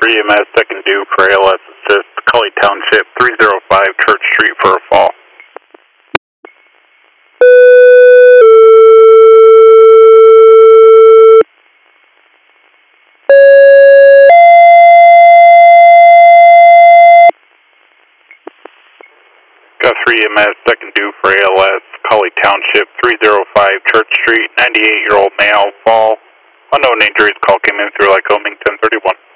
3 EMS second due for ALS assist, Cully Township, 305 Church Street for a fall. Got 3 EMS second due for ALS, Cully Township, 305 Church Street, 98-year-old male, fall. Unknown injuries, call came in through Lycoming 1031.